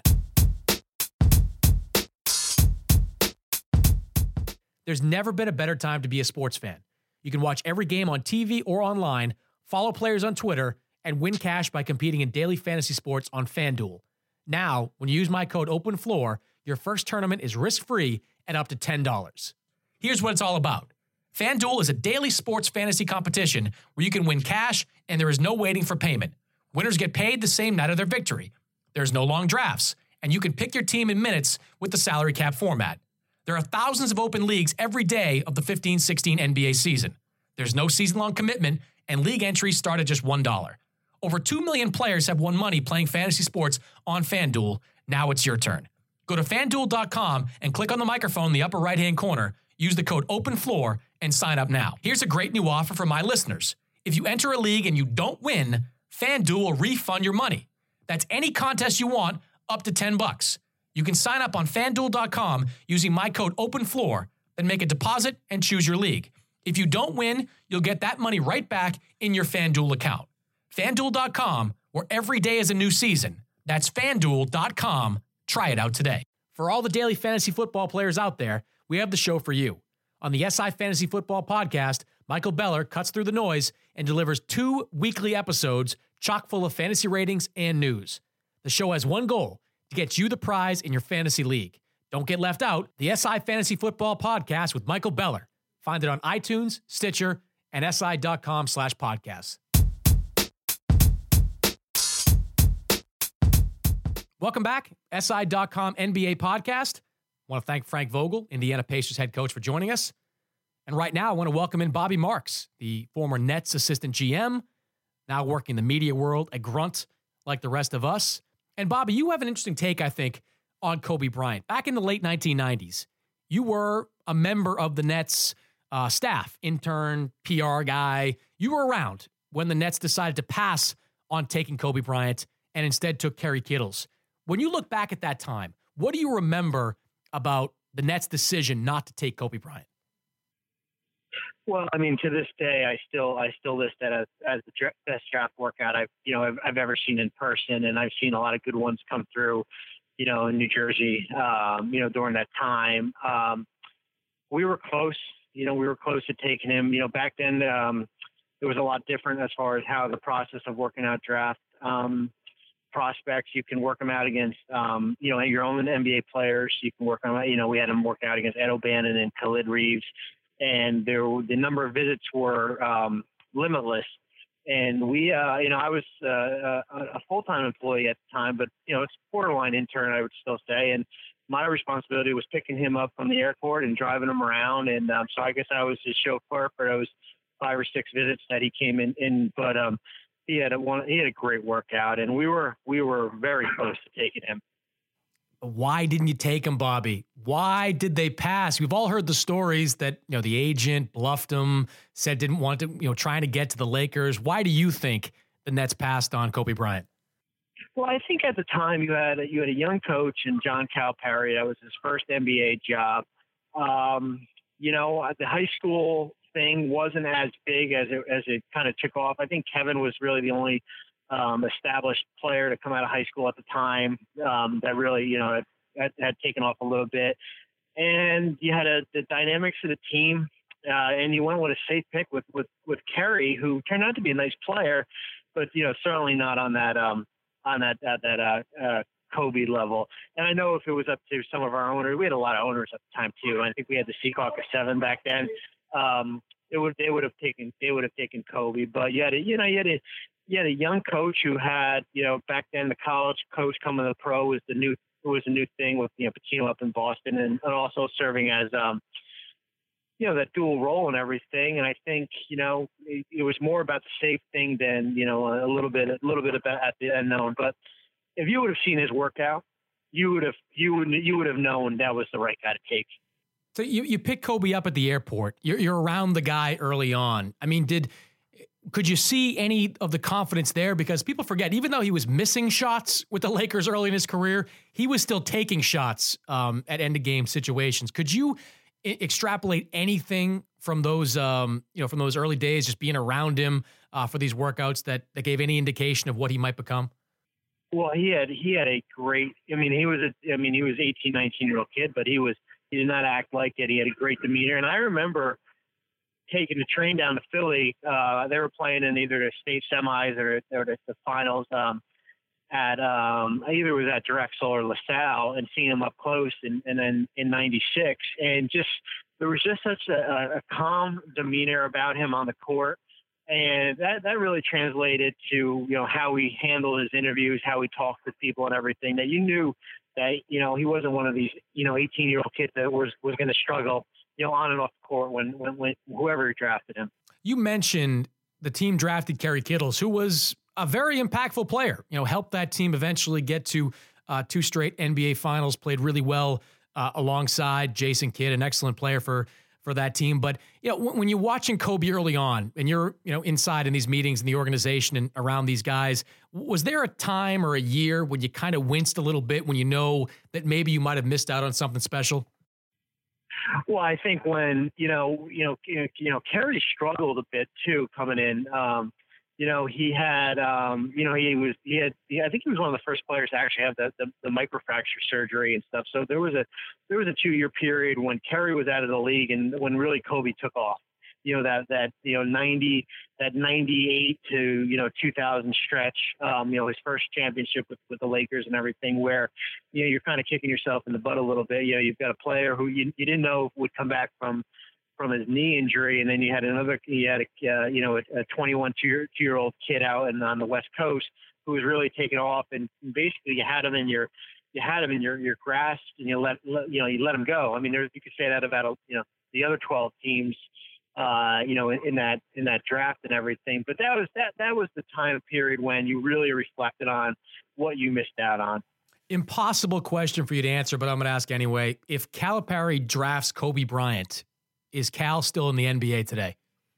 There's never been a better time to be a sports fan. You can watch every game on T V or online, follow players on Twitter, and win cash by competing in daily fantasy sports on FanDuel. Now, when you use my code OPENFLOOR, your first tournament is risk-free at up to ten dollars. Here's what it's all about. FanDuel is a daily sports fantasy competition where you can win cash and there is no waiting for payment. Winners get paid the same night of their victory. There's no long drafts, and you can pick your team in minutes with the salary cap format. There are thousands of open leagues every day of the fifteen sixteen N B A season. There's no season-long commitment, and league entries start at just one dollar. Over two million players have won money playing fantasy sports on FanDuel. Now it's your turn. Go to FanDuel dot com and click on the microphone in the upper right-hand corner. Use the code OPENFLOOR and sign up now. Here's a great new offer for my listeners. If you enter a league and you don't win, FanDuel will refund your money. That's any contest you want, up to ten bucks. You can sign up on FanDuel dot com using my code OPENFLOOR, then make a deposit and choose your league. If you don't win, you'll get that money right back in your FanDuel account. FanDuel dot com, where every day is a new season. That's FanDuel dot com. Try it out today. For all the daily fantasy football players out there, we have the show for you. On the S I Fantasy Football Podcast, Michael Beller cuts through the noise and delivers two weekly episodes chock full of fantasy ratings and news. The show has one goal, to get you the prize in your fantasy league. Don't get left out. The S I Fantasy Football Podcast with Michael Beller. Find it on iTunes, Stitcher, and S I dot com slash podcasts. Welcome back, S I dot com N B A Podcast. I want to thank Frank Vogel, Indiana Pacers head coach, for joining us. And right now, I want to welcome in Bobby Marks, the former Nets assistant G M, now working in the media world, a grunt like the rest of us. And Bobby, you have an interesting take, I think, on Kobe Bryant. Back in the late nineteen nineties, you were a member of the Nets uh, staff, intern, P R guy. You were around when the Nets decided to pass on taking Kobe Bryant and instead took Kerry Kittles. When you look back at that time, what do you remember about the Nets' decision not to take Kobe Bryant? Well, I mean, to this day, I still I still list that as, as the dra- best draft workout I've you know I've, I've ever seen in person, and I've seen a lot of good ones come through, you know, in New Jersey, um, you know, during that time. Um, we were close, you know, we were close to taking him. You know, back then um, it was a lot different as far as how the process of working out draft um, prospects. You can work them out against, um, you know, your own N B A players. You can work them out. You know, we had them work out against Ed O'Bannon and Khalid Reeves, and there the number of visits were um, limitless. And we, uh, you know, I was uh, a, a full-time employee at the time, but you know, it's borderline intern, I would still say. And my responsibility was picking him up from the airport and driving him around. And um, so I guess I was his chauffeur for those five or six visits that he came in. in but um, he had a one, he had a great workout, and we were we were very close to taking him. Why didn't you take him, Bobby? Why did they pass? We've all heard the stories that, you know, the agent bluffed him, said didn't want to, you know, trying to get to the Lakers. Why do you think the Nets passed on Kobe Bryant? Well, I think at the time you had a, you had a young coach in John Calipari. That was his first N B A job. Um, you know, the high school thing wasn't as big as it, as it kind of took off. I think Kevin was really the only Um, established player to come out of high school at the time um, that really, you know, had, had taken off a little bit. And you had a, the dynamics of the team, uh, and you went with a safe pick with, with, with Kerry, who turned out to be a nice player, but, you know, certainly not on that, um, on that, that, that uh, uh, Kobe level. And I know if it was up to some of our owners, we had a lot of owners at the time too. I think we had the Secaucus seven back then. Um, it would, they would have taken, they would have taken Kobe, but you had a, you know, you had a, you had a young coach who had, you know, back then the college coach coming to the pro was the new, was a new thing with, you know, Pitino up in Boston, and, and also serving as, um, you know, that dual role and everything. And I think, you know, it, it was more about the safe thing than, you know, a little bit, a little bit about at the unknown. But if you would have seen his workout, you would have, you would, you would have known that was the right guy to take. So you, you pick Kobe up at the airport. You're, you're around the guy early on. I mean, did, could you see any of the confidence there? Because people forget, even though he was missing shots with the Lakers early in his career, he was still taking shots um, at end of game situations. Could you I- extrapolate anything from those, um, you know, from those early days, just being around him uh, for these workouts that, that gave any indication of what he might become? Well, he had, he had a great, I mean, he was a, I mean, he was eighteen, nineteen year old kid, but he was, he did not act like it. He had a great demeanor. And I remember taking the train down to Philly. Uh, they were playing in either the state semis or, or the, the finals um, at um, either it was at Drexel or LaSalle, and seeing him up close. And, and then in ninety-six, and just there was just such a, a calm demeanor about him on the court, and that that really translated to, you know, how he handled his interviews, how he talked with people, and everything. That you knew that, you know, he wasn't one of these, you know, eighteen year old kids that was was going to struggle, you know, on and off the court when, when, when whoever drafted him. You mentioned the team drafted Kerry Kittles, who was a very impactful player, you know, helped that team eventually get to uh, two straight N B A finals, played really well uh, alongside Jason Kidd, an excellent player for, for that team. But, you know, when you're watching Kobe early on and you're, you know, inside in these meetings in the organization and around these guys, was there a time or a year when you kind of winced a little bit when you know that maybe you might have missed out on something special? Well, I think when, you know, you know, you know, Kerry struggled a bit too coming in. Um, you know, he had, um, you know, he was, he had, he, I think he was one of the first players to actually have the, the, the microfracture surgery and stuff. So there was a, there was a two year period when Kerry was out of the league and when really Kobe took off. You know, that, that, you know, ninety, that ninety-eight to, you know, two thousand stretch, um, you know, his first championship with, with the Lakers and everything, where, you know, you're kind of kicking yourself in the butt a little bit. You know, you've got a player who you, you didn't know would come back from, from his knee injury. And then you had another, you had a, uh, you know, a, a twenty-one, two year, two year old kid out and on the West Coast who was really taking off. And basically you had him in your, you had him in your, your grasp, and you let, let you know, you let him go. I mean, there's, you could say that about, you know, the other twelve teams, uh, you know, in, in that, in that draft and everything. But that was, that, that was the time period when you really reflected on what you missed out on. Impossible question for you to answer, but I'm going to ask anyway. If Calipari drafts Kobe Bryant, is Cal still in the N B A today?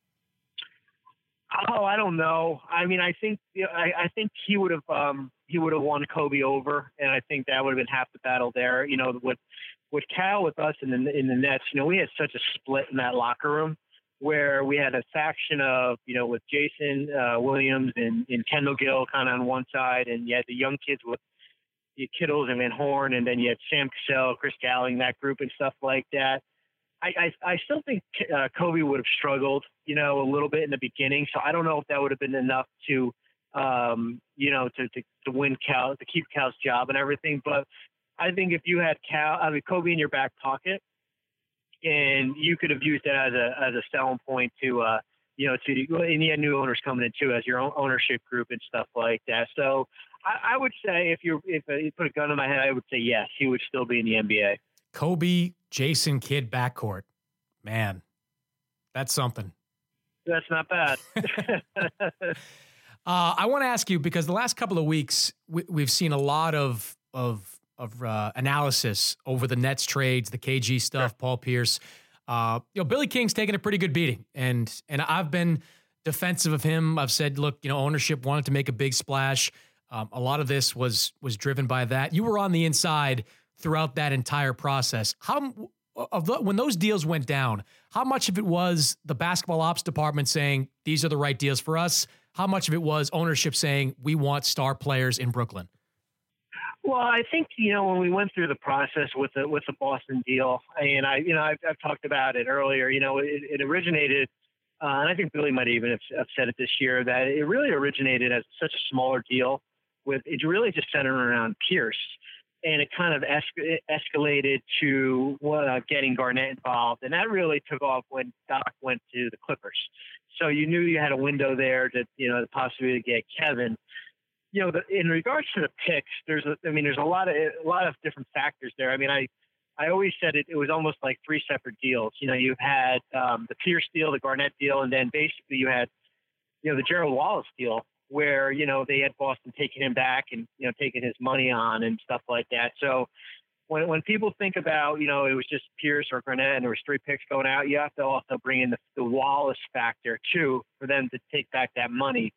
Oh, I don't know. I mean, I think, you know, I, I think he would have, um, he would have won Kobe over. And I think that would have been half the battle there. You know, with, with Cal, with us in the, in the Nets, you know, we had such a split in that locker room, where we had a faction of, you know, with Jason uh, Williams and, and Kendall Gill kind of on one side, and you had the young kids with the Kittles and Van Horn, and then you had Sam Cassell, Chris Galling, that group and stuff like that. I, I, I still think uh, Kobe would have struggled, you know, a little bit in the beginning. So I don't know if that would have been enough to um, you know, to, to, to win Cal, to keep Cal's job and everything. But I think if you had Cal, I mean, Kobe in your back pocket, and you could have used it as a, as a selling point to, uh, you know, to, and you had new owners coming in too, as your own ownership group and stuff like that. So I, I would say if you if you put a gun in my head, I would say yes, he would still be in the N B A. Kobe, Jason Kidd backcourt. Man, that's something. That's not bad. uh, I want to ask you, because the last couple of weeks we, we've seen a lot of of of uh, analysis over the Nets trades, the K G stuff, sure. Paul Pierce. Uh, you know, Billy King's taken a pretty good beating, and and I've been defensive of him. I've said, look, you know, ownership wanted to make a big splash. Um, a lot of this was was driven by that. You were on the inside throughout that entire process. How of the, when those deals went down, how much of it was the basketball ops department saying these are the right deals for us? How much of it was ownership saying we want star players in Brooklyn? Well, I think, you know, when we went through the process with the with the Boston deal, and I, you know, I've, I've talked about it earlier, you know, it, it originated, uh, and I think Billy might even have, have said it this year, that it really originated as such a smaller deal with, it really just centered around Pierce. And it kind of es- escalated to uh, getting Garnett involved. And that really took off when Doc went to the Clippers. So you knew you had a window there to, you know, the possibility to get Kevin. You know, the, in regards to the picks, there's a, I mean, there's a lot of, a lot of different factors there. I mean, I, I always said it, it was almost like three separate deals. You know, you had um, the Pierce deal, the Garnett deal, and then basically you had, you know, the Gerald Wallace deal, where, you know, they had Boston taking him back and, you know, taking his money on and stuff like that. So when when people think about, you know, it was just Pierce or Garnett and there was three picks going out, you have to also bring in the, the Wallace factor too, for them to take back that money.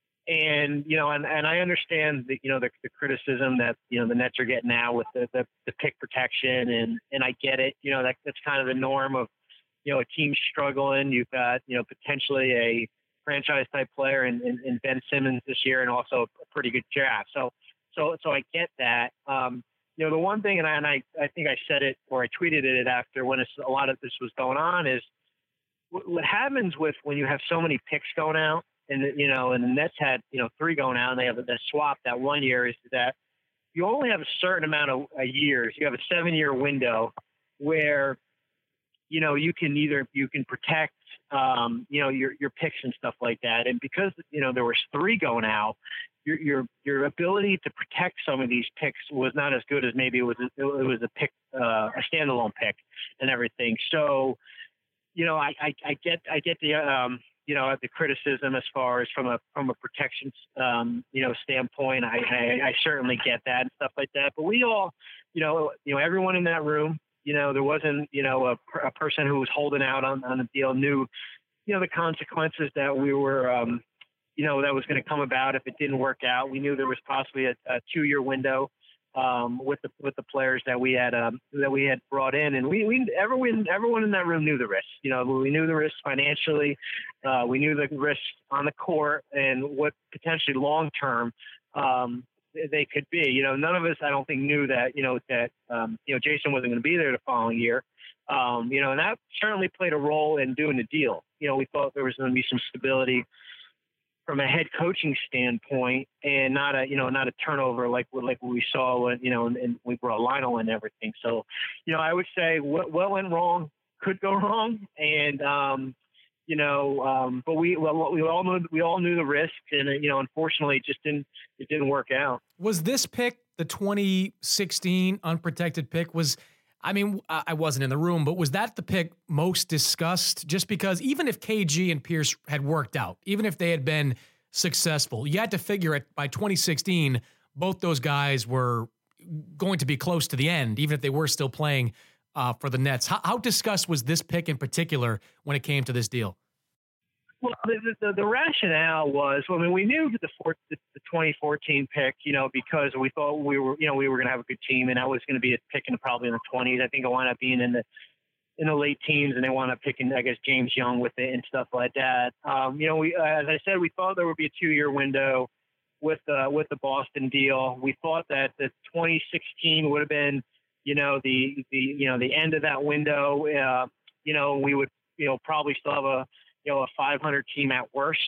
And, you know, and, and I understand the, you know, the, the criticism that, you know, the Nets are getting now with the, the, the pick protection. And, and I get it, you know, that that's kind of the norm of, you know, a team struggling. You've got, you know, potentially a franchise type player in, in, in Ben Simmons this year, and also a pretty good draft. So, so, so I get that. Um, you know, the one thing, and I, and I, I think I said it, or I tweeted it after when it's, a lot of this was going on, is what, what happens with when you have so many picks going out, and you know, and the Nets had, you know, three going out, and they have that swap that one year, is that you only have a certain amount of uh, years. You have a seven year window where, you know, you can either, you can protect, um, you know, your, your picks and stuff like that. And because, you know, there was three going out, your, your, your ability to protect some of these picks was not as good as maybe it was, it was a pick, uh, a standalone pick and everything. So, you know, I, I, I get, I get the, um, you know, the criticism as far as from a, from a protection, um, you know, standpoint. I, I, I certainly get that and stuff like that, but we all, you know, you know, everyone in that room, you know, there wasn't, you know, a, a person who was holding out on, on a deal knew, you know, the consequences that we were, um, you know, that was going to come about if it didn't work out. We knew there was possibly a, a two-year window um, with the with the players that we had um, that we had brought in, and we, we everyone everyone in that room knew the risks. You know, we knew the risks financially, uh, we knew the risks on the court, and what potentially long term. Um, they could be, you know, none of us, I don't think, knew that, you know, that, um, you know, Jason wasn't going to be there the following year. Um, you know, and that certainly played a role in doing the deal. You know, we thought there was going to be some stability from a head coaching standpoint, and not a, you know, not a turnover like, like what we saw when, you know, and, and we brought Lionel and everything. So, you know, I would say what, what went wrong could go wrong. And, um, you know, um, but we well, we all knew we all knew the risk, and you know, unfortunately, it just didn't it didn't work out. Was this pick, the twenty sixteen unprotected pick, was? I mean, I wasn't in the room, but was that the pick most discussed? Just because even if K G and Pierce had worked out, even if they had been successful, you had to figure it by twenty sixteen, both those guys were going to be close to the end, even if they were still playing. Uh, for the Nets. How, how discussed was this pick in particular when it came to this deal? Well, the, the, the rationale was, I mean, we knew the, fourth, the, the twenty fourteen pick, you know, because we thought we were, you know, we were going to have a good team, and that was going to be a pick in probably in the twenties. I think it wound up being in the in the late teens, and they wound up picking, I guess, James Young with it and stuff like that. Um, you know, we, uh, as I said, we thought there would be a two-year window with uh, with the Boston deal. We thought that the twenty sixteen would have been, you know, the, the, you know, the end of that window. Uh, you know, we would, you know, probably still have a, you know, a five hundred team at worst.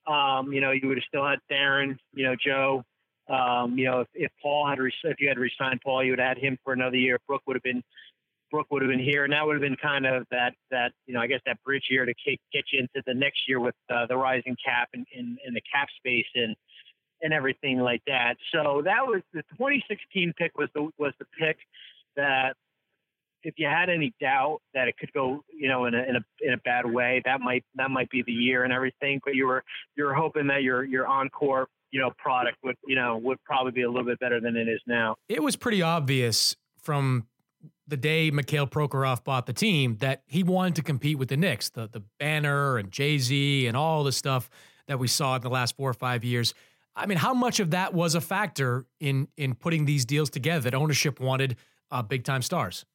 Um, you know, you would have still had Darren, you know, Joe. Um, you know, if, if Paul had, re- if you had re-signed Paul, you would have had him for another year. Brooke would have been, Brooke would have been here, and that would have been kind of that, that, you know, I guess that bridge year to kick, get you into the next year with uh, the rising cap and, and, and the cap space and, and everything like that. So that was the twenty sixteen pick was the, was the pick that, if you had any doubt that it could go, you know, in a, in a, in a bad way, that might, that might be the year and everything, but you were, you were hoping that your, your encore, you know, product would, you know, would probably be a little bit better than it is now. It was pretty obvious from the day Mikhail Prokhorov bought the team that he wanted to compete with the Knicks, the, the banner and Jay-Z and all the stuff that we saw in the last four or five years. I mean, how much of that was a factor in, in putting these deals together that ownership wanted uh, big time stars?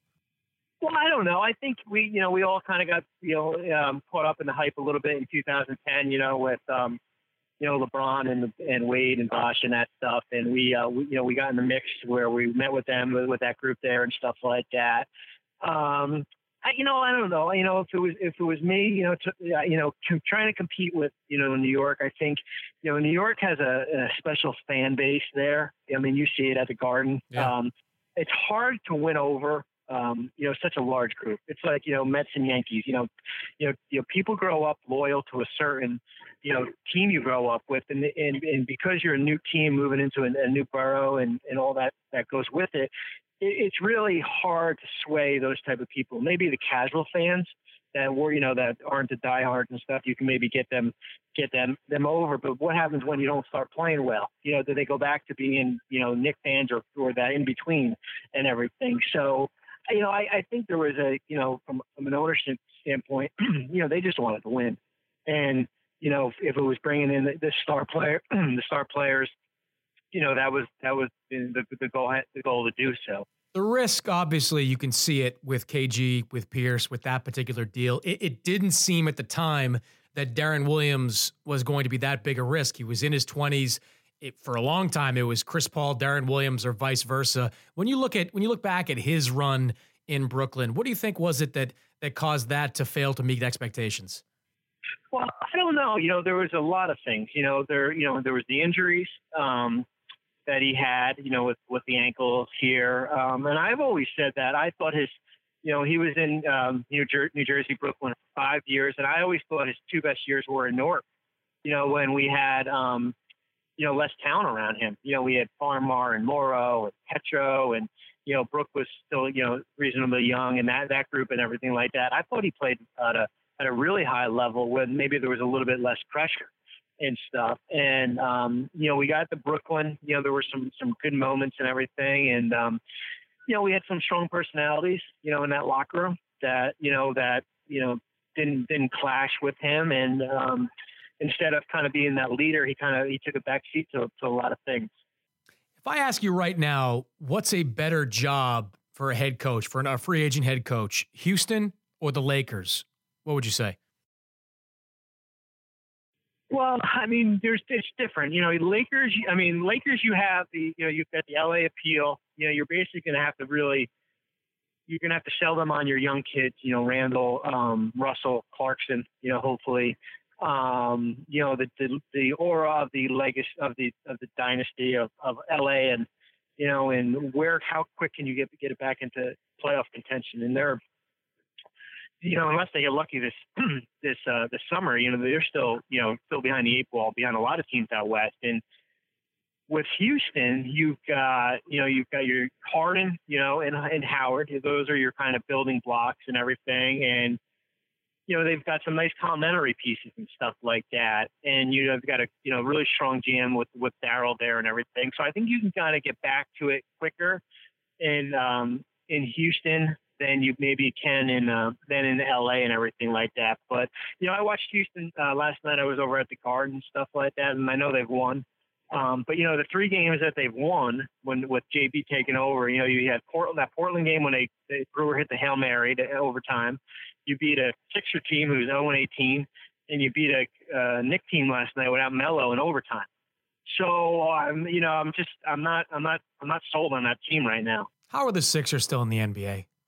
Well, I don't know. I think we, you know, we all kind of got, you know, um, caught up in the hype a little bit in two thousand ten, you know, with, um, you know, LeBron and and Wade and Bosh and that stuff. And we, uh, we, you know, we got in the mix where we met with them, with, with that group there and stuff like that. Um, I, you know, I don't know, you know, if it was, if it was me, you know, to, uh, you know, to, trying to compete with, you know, New York, I think, you know, New York has a, a special fan base there. I mean, you see it at the Garden. Yeah. Um, it's hard to win over. Um, you know, such a large group. It's like, you know, Mets and Yankees, you know, you know, you know, people grow up loyal to a certain, you know, team you grow up with. And, and, and because you're a new team moving into a, a new borough and, and all that, that goes with it, it, it's really hard to sway those type of people. Maybe the casual fans that were, you know, that aren't the diehards and stuff, you can maybe get them, get them, them over. But what happens when you don't start playing well? You know, do they go back to being, you know, Knick fans or, or that in between and everything? So, you know, I, I think there was a, you know, from, from an ownership standpoint, you know, they just wanted to win. And, you know, if, if it was bringing in the, the star player, the star players, you know, that was, that was the, the goal, the goal to do so. The risk, obviously, you can see it with K G, with Pierce, with that particular deal. It, it didn't seem at the time that Darren Williams was going to be that big a risk. He was in his twenties. It, for a long time, it was Chris Paul, Darren Williams, or vice versa. When you look at when you look back at his run in Brooklyn, what do you think was it that that caused that to fail to meet expectations? Well, I don't know. You know, there was a lot of things. You know, there you know there was the injuries um, that he had. You know, with with the ankles here, um, and I've always said that I thought his, you know, he was in um, New, Jer- New Jersey, Brooklyn for five years, and I always thought his two best years were in Newark. You know, when we had. Um, you know, less talent around him. You know, we had Farmar and Morrow and Petro and, you know, Brooke was still, you know, reasonably young and that, that group and everything like that. I thought he played at a, at a really high level when maybe there was a little bit less pressure and stuff. And, um, you know, we got to Brooklyn, you know, there were some, some good moments and everything. And, um, you know, we had some strong personalities, you know, in that locker room that, you know, that, you know, didn't, didn't clash with him. And, um, instead of kind of being that leader, he kind of he took a back seat to, to a lot of things. If I ask you right now, what's a better job for a head coach, for a free agent head coach, Houston or the Lakers? What would you say? Well, I mean, there's it's different. You know, Lakers. I mean, Lakers. You have the you know you've got the L A appeal. You know, you're basically going to have to really you're going to have to sell them on your young kids. You know, Randall, um, Russell, Clarkson. You know, hopefully. Um, you know, the, the, the aura of the legacy of the, of the dynasty of, of L A and, you know, and where, how quick can you get, get it back into playoff contention? And they're, you know, unless they get lucky this, this, uh, this summer, you know, they're still, you know, still behind the eight ball, behind a lot of teams out West. And with Houston, you've got, you know, you've got your Harden, you know, and, and Howard, those are your kind of building blocks and everything. And, you know, they've got some nice complementary pieces and stuff like that. And you have got a, you know, really strong G M with, with Darryl there and everything. So I think you can kind of get back to it quicker in, um, in Houston than you maybe can in, uh, than in L A and everything like that. But, you know, I watched Houston uh, last night. I was over at the Garden and stuff like that. And I know they've won. Um, but, you know, the three games that they've won when with J B taking over, you know, you had Portland, that Portland game when they, they Brewer hit the Hail Mary to overtime. You beat a Sixer team who's oh and eighteen, and you beat a uh, Knick team last night without Melo in overtime. So I'm, you know, I'm just, I'm not, I'm not, I'm not sold on that team right now. How are the Sixers still in the N B A?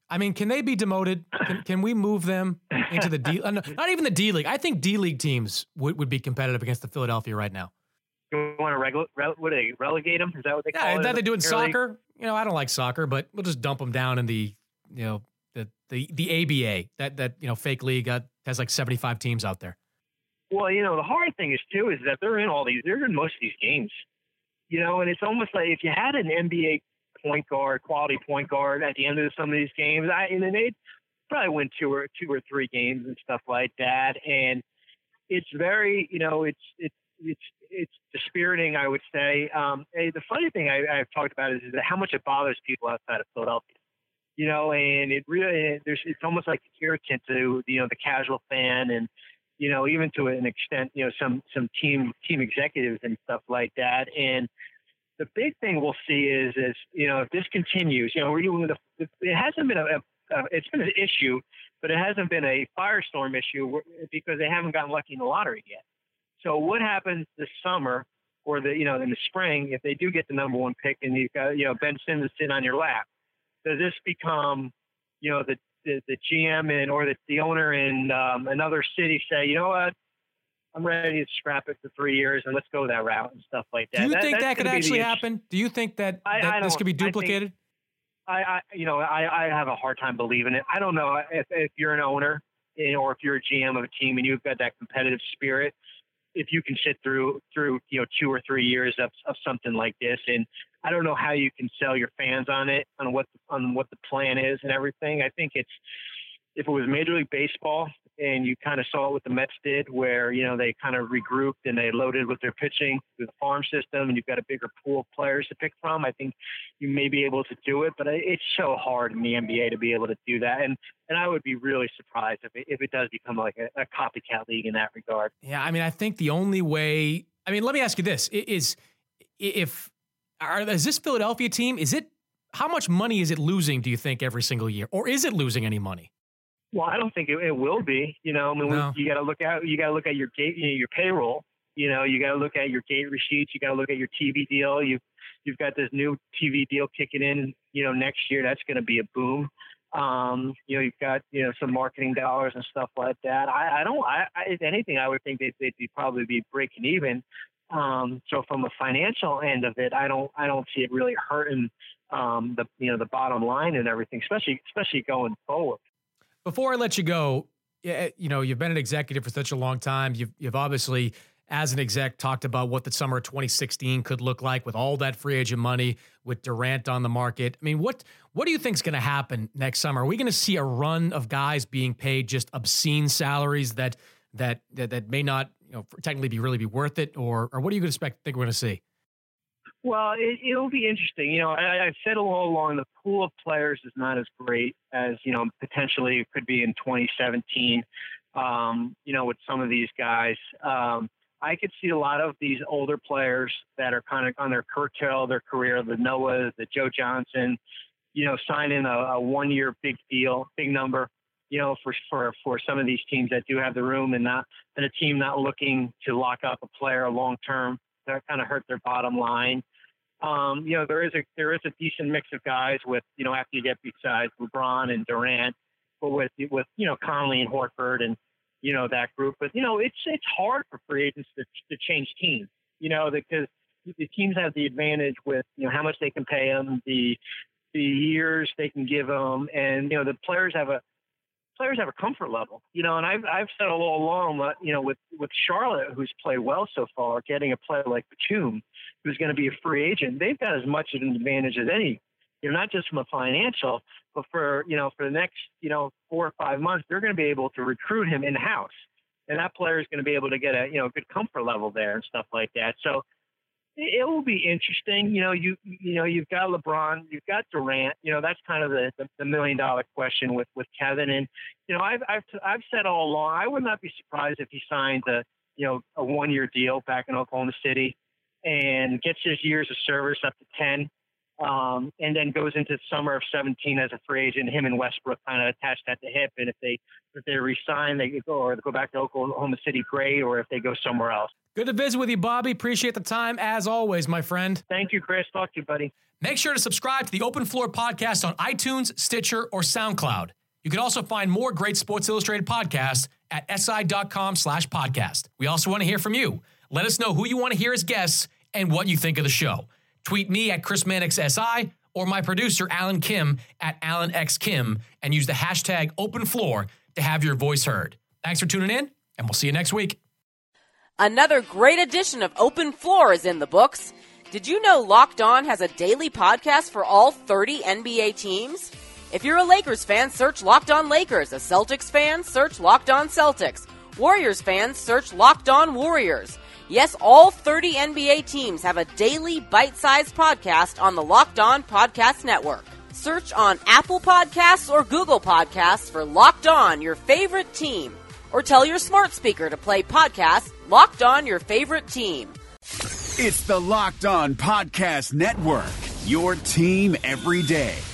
I mean, can they be demoted? Can, can we move them into the D? Uh, not even the D League. I think D League teams would, would be competitive against the Philadelphia right now. You want to rele- rele- what do they relegate them? Is that what they yeah, call it? Yeah, that they do in soccer. League? You know, I don't like soccer, but we'll just dump them down in the, you know, the the the A B A, that that you know fake league uh, has like seventy-five teams out there. Well, you know, the hard thing is too is that they're in all these. They're in most of these games. You know, and it's almost like if you had an N B A point guard, quality point guard at the end of some of these games, I, and then they'd probably win two or two or three games and stuff like that. And it's very, you know, it's it's it's it's dispiriting, I would say. Um, the funny thing I, I've talked about is, is how much it bothers people outside of Philadelphia. You know, and it really there's it's almost like irritant to you know the casual fan and you know even to an extent you know some some team team executives and stuff like that. And the big thing we'll see is is you know if this continues, you know we're, it hasn't been a, a it's been an issue, but it hasn't been a firestorm issue because they haven't gotten lucky in the lottery yet. So what happens this summer or the you know in the spring if they do get the number one pick and you've got you know Ben Simmons sitting on your lap? Does this become, you know, the, the, the G M and or the, the owner in um, another city say, you know what, I'm ready to scrap it for three years and let's go that route and stuff like that. Do you that, think that could actually happen? Do you think that, I, that I this could be duplicated? I, think, I, I you know, I, I have a hard time believing it. I don't know if, if you're an owner you know, or if you're a G M of a team and you've got that competitive spirit, if you can sit through through you know two or three years of, of something like this. And I don't know how you can sell your fans on it, on what on what the plan is and everything. I think it's if it was Major League Baseball and you kind of saw what the Mets did, where you know they kind of regrouped and they loaded with their pitching through the farm system, and you've got a bigger pool of players to pick from. I think you may be able to do it, but it's so hard in the N B A to be able to do that. And and I would be really surprised if it, if it does become like a, a copycat league in that regard. Yeah, I mean, I think the only way. I mean, let me ask you this: is if are, is this Philadelphia team? Is it how much money is it losing? Do you think every single year, or is it losing any money? Well, I don't think it, it will be. You know, I mean, no. you got to look at you got to look at your gate, you know, your payroll. You know, you got to look at your gate receipts. You got to look at your T V deal. You you've got this new T V deal kicking in. You know, next year that's going to be a boom. Um, you know, you've got you know some marketing dollars and stuff like that. I, I don't. I, I if anything, I would think they'd, they'd be probably be breaking even. Um, so from a financial end of it, I don't. I don't see it really hurting um, the you know the bottom line and everything, especially especially going forward. Before I let you go, you know, you've been an executive for such a long time. You've, you've obviously, as an exec, talked about what the summer of twenty sixteen could look like with all that free agent money, with Durant on the market. I mean, what what do you think is going to happen next summer? Are we going to see a run of guys being paid just obscene salaries that that that, that may not, you know, technically be really be worth it, or or what do you expect? Think we're going to see? Well, it, it'll be interesting. You know, I, I've said all along the pool of players is not as great as, you know, potentially it could be in twenty seventeen, um, you know, with some of these guys. Um, I could see a lot of these older players that are kind of on their curtail their career, the Noahs, the Joe Johnson, you know, signing a, a one-year big deal, big number, you know, for, for, for some of these teams that do have the room and not, and a team not looking to lock up a player long-term. That kind of hurt their bottom line. Um, you know, there is a there is a decent mix of guys with, you know, after you get besides LeBron and Durant, but with with you know Conley and Horford and you know that group. But you know, it's it's hard for free agents to to change teams. You know, because the teams have the advantage with you know how much they can pay them, the the years they can give them, and you know the players have a players have a comfort level, you know, and I've, I've said all along, that, you know, with, with Charlotte, who's played well so far, getting a player like Batum, who's going to be a free agent, they've got as much of an advantage as any, you know, not just from a financial, but for, you know, for the next, you know, four or five months, they're going to be able to recruit him in house. And that player is going to be able to get a, you know, good comfort level there and stuff like that. So it will be interesting. You know, you you know, you've got LeBron, you've got Durant. You know, that's kind of the, the, the million dollar question with, with Kevin. And you know, I've I've I've said all along, I would not be surprised if he signed a you know a one year deal back in Oklahoma City and gets his years of service up to ten. um, and then goes into summer of seventeen as a free agent. Him and Westbrook kind of attached at the hip, and if they if they resign, they could go or go back to Oklahoma City, great, or if they go somewhere else. Good to visit with you, Bobby. Appreciate the time as always, my friend. Thank you, Chris. Talk to you, buddy. Make sure to subscribe to the Open Floor podcast on iTunes, Stitcher, or SoundCloud. You can also find more great Sports Illustrated podcasts at si.com slash podcast. We also want to hear from you. Let us know who you want to hear as guests and what you think of the show. Tweet me at Chris Mannix S I or my producer, Alan Kim, at Alan X Kim, and use the hashtag Open Floor to have your voice heard. Thanks for tuning in, and we'll see you next week. Another great edition of Open Floor is in the books. Did you know Locked On has a daily podcast for all thirty N B A teams? If you're a Lakers fan, search Locked On Lakers. A Celtics fan, search Locked On Celtics. Warriors fans, search Locked On Warriors. Yes, all thirty N B A teams have a daily bite-sized podcast on the Locked On Podcast Network. Search on Apple Podcasts or Google Podcasts for Locked On, your favorite team. Or tell your smart speaker to play podcast Locked On, your favorite team. It's the Locked On Podcast Network, your team every day.